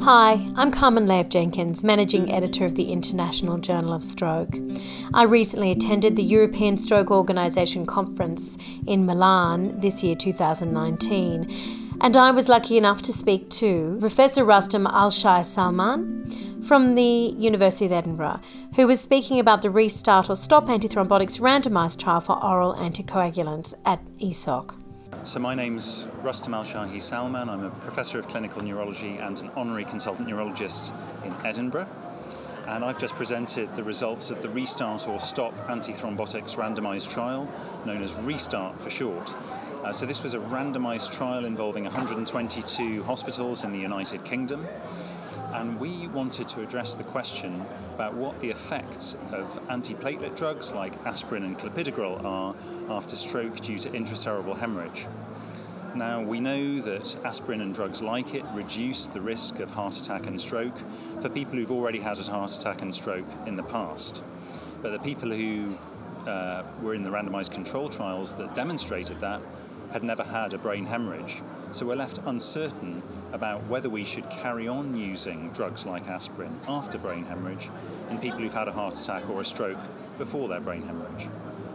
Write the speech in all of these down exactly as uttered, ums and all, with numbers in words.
Hi, I'm Carmen Lev-Jenkins, Managing Editor of the International Journal of Stroke. I recently attended the European Stroke Organisation conference in Milan this year, two thousand nineteen, and I was lucky enough to speak to Professor Rustam Al-Shah Salman from the University of Edinburgh, who was speaking about the Restart or Stop Antithrombotics randomised trial for oral anticoagulants at E S O C. So my name's Rustam Al-Shah Salman. I'm a Professor of Clinical Neurology and an Honorary Consultant Neurologist in Edinburgh. And I've just presented the results of the Restart or Stop Antithrombotics randomised trial, known as Restart for short. Uh, so this was a randomised trial involving one hundred twenty-two hospitals in the United Kingdom. And we wanted to address the question about what the effects of antiplatelet drugs like aspirin and clopidogrel are after stroke due to intracerebral hemorrhage. Now, we know that aspirin and drugs like it reduce the risk of heart attack and stroke for people who've already had a heart attack and stroke in the past. But the people who uh, were in the randomized control trials that demonstrated that had never had a brain hemorrhage. So we're left uncertain about whether we should carry on using drugs like aspirin after brain hemorrhage in people who've had a heart attack or a stroke before their brain hemorrhage.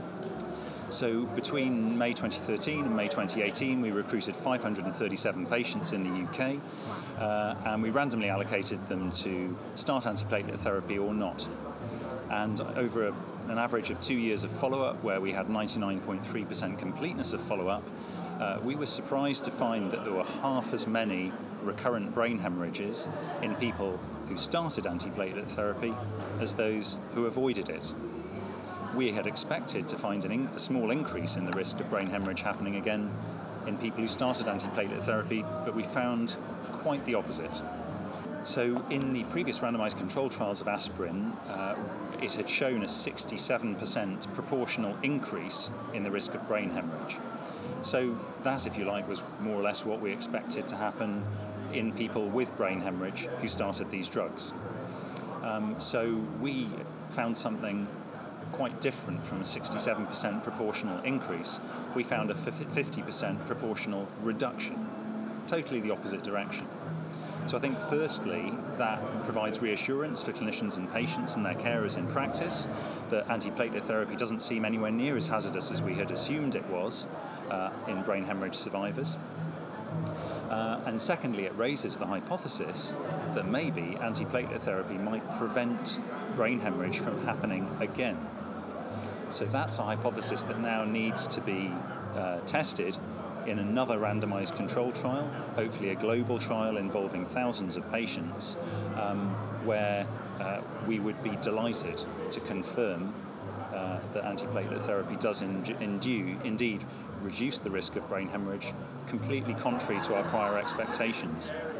So between May twenty thirteen and May twenty eighteen, we recruited five hundred thirty-seven patients in the U K, uh, and we randomly allocated them to start antiplatelet therapy or not. And over a, an average of two years of follow-up, where we had ninety-nine point three percent completeness of follow-up, uh, we were surprised to find that there were half as many recurrent brain hemorrhages in people who started antiplatelet therapy as those who avoided it. We had expected to find an in, a small increase in the risk of brain hemorrhage happening again in people who started antiplatelet therapy, but we found quite the opposite. So in the previous randomized control trials of aspirin, uh, it had shown a sixty-seven percent proportional increase in the risk of brain hemorrhage. So that, if you like, was more or less what we expected to happen in people with brain hemorrhage who started these drugs. Um, so we found something quite different from a sixty-seven percent proportional increase. We found a fifty percent proportional reduction, totally the opposite direction. So I think firstly that provides reassurance for clinicians and patients and their carers in practice that antiplatelet therapy doesn't seem anywhere near as hazardous as we had assumed it was uh, in brain hemorrhage survivors. Uh, and secondly, it raises the hypothesis that maybe antiplatelet therapy might prevent brain hemorrhage from happening again. So that's a hypothesis that now needs to be uh, tested in another randomized control trial, hopefully a global trial involving thousands of patients, um, where uh, we would be delighted to confirm uh, that antiplatelet therapy does in- indue, indeed reduce the risk of brain hemorrhage, completely contrary to our prior expectations.